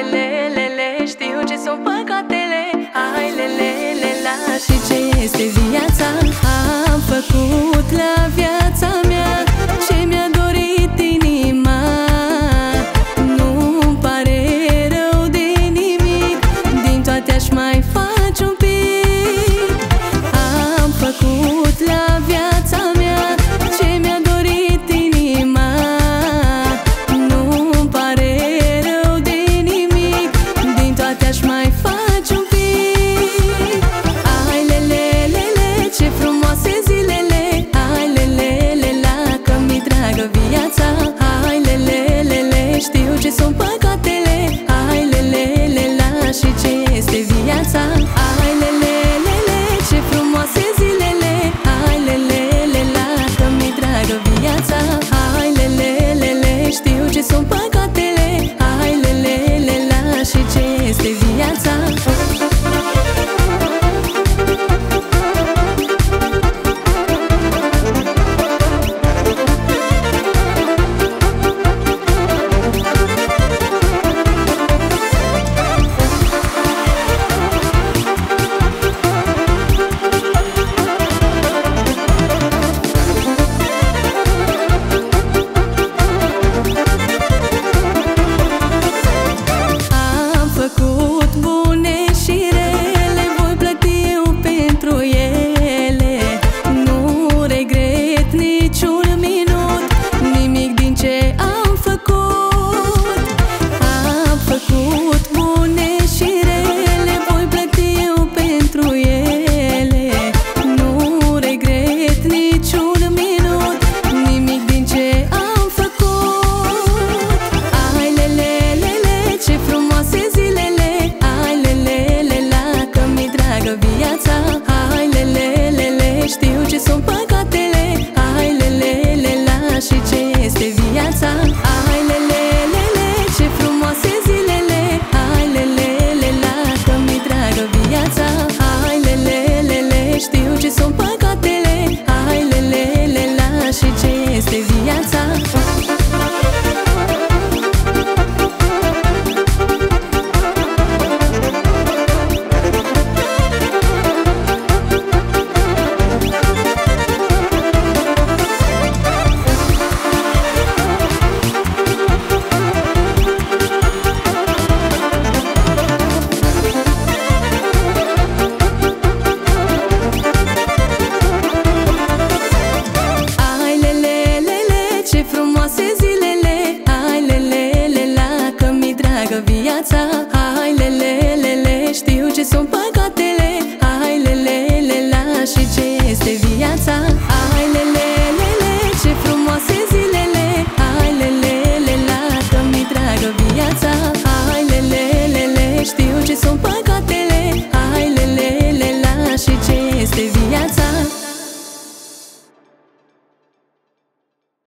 le, știu ce sunt păcatele. Hai le, la. Și ce este viața? Am făcut la viața mea ce mi-a dorit inima. Nu-mi pare rău de nimic, din toate aș mai face un pic. Am făcut la viața mea ce mi-a dorit inima. Nu-mi pare rău de nimic, din toate aș mai face un pic. Ai le, ce frumoase zilele. Ai le, la, că mi-e dragă viața. Hai le, știu ce sunt păcatele. Ai le, la, și ce este viața. Ai le, ce frumoase zilele. Ai le, la, că mi-e dragă viața. Hai le, știu ce sunt păcatele. Ai le, la, și ce este viața. Hai le, știu ce sunt păcatele. Hai le, la, și ce este viața. Hai le, ce frumoase zilele. Hai le, la, că mi-e dragă viața. Hai le, știu ce sunt păcatele. Hai le, la, și ce este viața. Viața. Hai le, știu ce sunt păcatele. Hai le, la, și ce este viața. Hai le, ce frumoase zilele. Hai le, la, că mi-e dragă viața. Hai le, știu ce sunt